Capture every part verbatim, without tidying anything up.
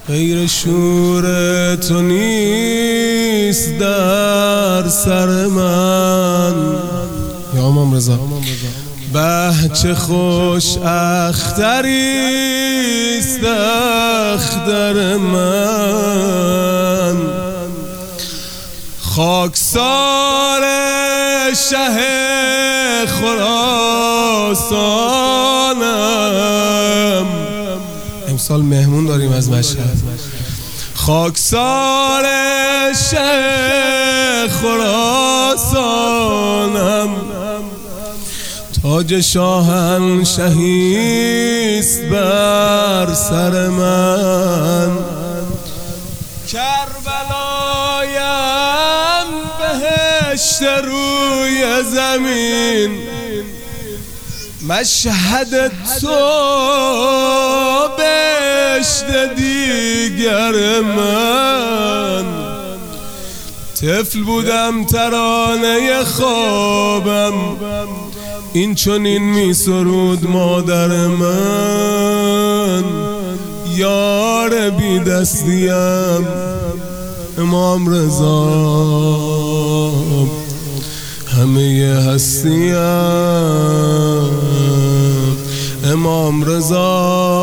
غیر شور تو نیست در سر من. یا امام رضا به چه خوش اختریست اختر من. خاکسار شه خراسانم. امسال مهمون داریم از مشهد. خاکسار شه خراسانم. تاج شاهنشهیست بر سر من. کربلایم بهشت روی زمین. مشهد تو بهشت دیگر من. طفل بودم ترانه خوابم این چنین می سرود مادر من. یار بی دستیم امام رضا همه هستیم امام رضا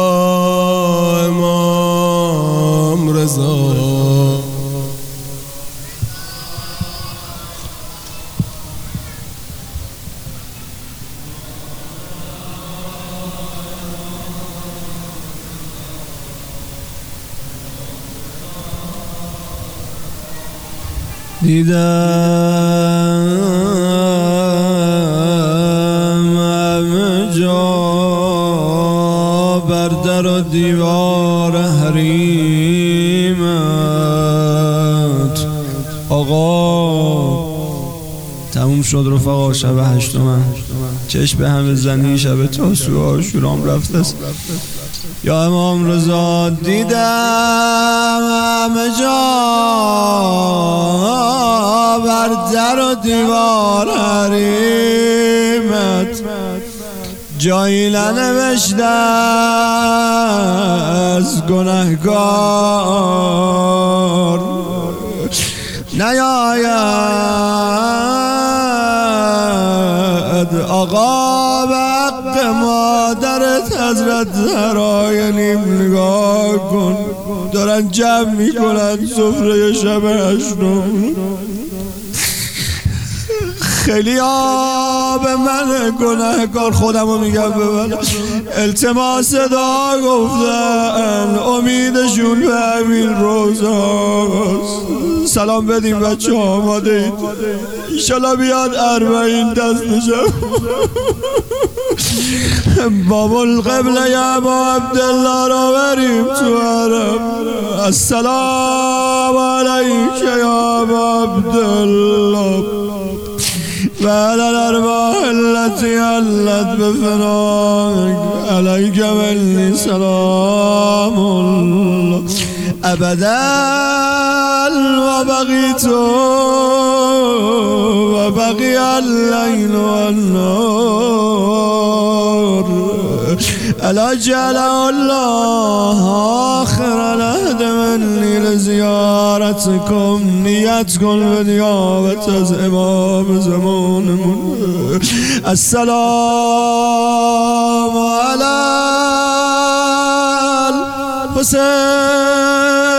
امام رضا. دیدم همه جا بر در و دیوار حریمت. آقا تموم شد رفقا، شب هشتم چشم به همه زنی، شب تاسوعا شورام رفته است. یا امام رضا دیدم همه جا بر در و دیوار حریمت. جایی ننوشته از گنهگار نیاید. آقا به حق مادرت حضرت زهرا نیم نگاه کن، دارن جمع میکنن سفره شب هشتم. خیلی ها به من گناهکار خودم رو میگم ببرم التماس دعا گفتن، امیدشون به همین روزاست. سلام بدیم بچه ها، آماده اید؟ ایشالا بیاد اربعین دست نشم. باب القبله یا با عبدالله را بریم تو حرم. السلام علیک یا با عبدالله وعلى الأرواح التي علت بفناك عليك مني سلام الله أبدا. وبقيت وبقي الليل والنور ألا جعل الله آخر العهد مني لزيارتكم. نیت کن به نیابت از امام زمانمون. السلام علی الحسین